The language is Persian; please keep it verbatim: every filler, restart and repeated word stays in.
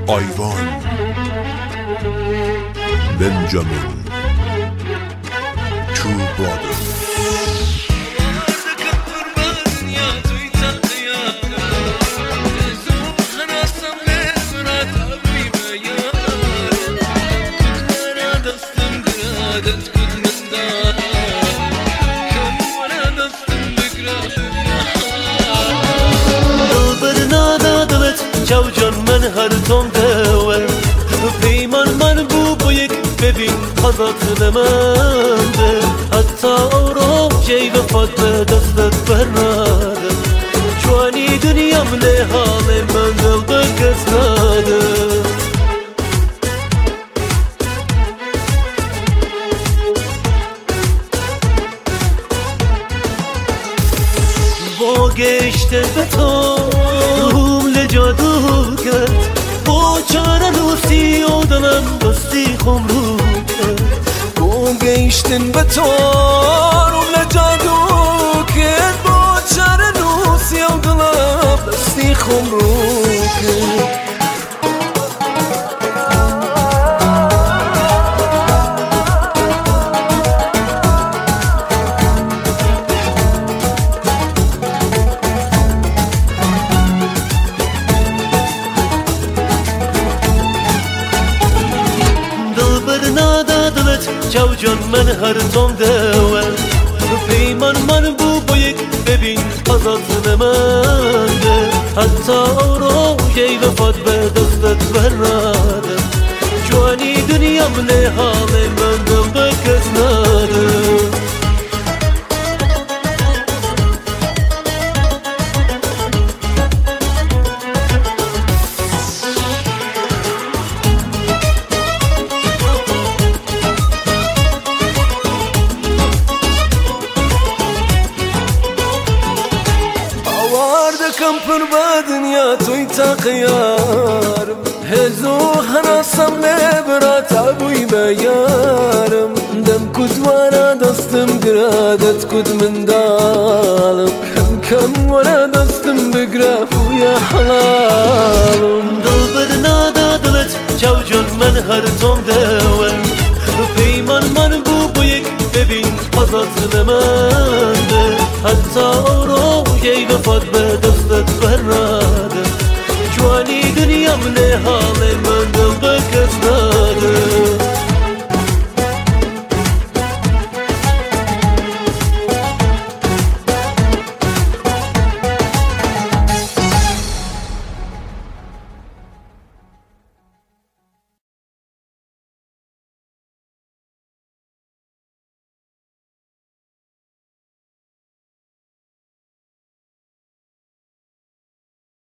آیوان بنجامین Two Brothers چاو جان من هر توم دول پیمان من بو با یک ببین حضات نمنده حتی آورا جی وفات به دستت برناده جوانی دنیام له حال من دل بکس ناده با گشته به تو جادو کرد با چاره دوستی و دلم دستی خمرو کرد با گیشتن به تو روم جادو کرد با چاره دوستی و دلم دستی خمرو کرد چاو جان من هر توم دول پیمان من بو با یک ببین حضات نمنده حتی آورا جی وفات به دستت برناده جوانی دنیام له حال من دل بکس ناده کم پر با دنیا توی تا قیارم هزو هناسم نبرا تابوی بیارم دم کد وانا دستم گرادت کد من دالم کم کم وانا دستم بگرا ویا حلالم دل بدنا دادلت چاو جان من هر توم دول پیمان من بو با یک ببین حضات نمنده حتی آورا جی وفات به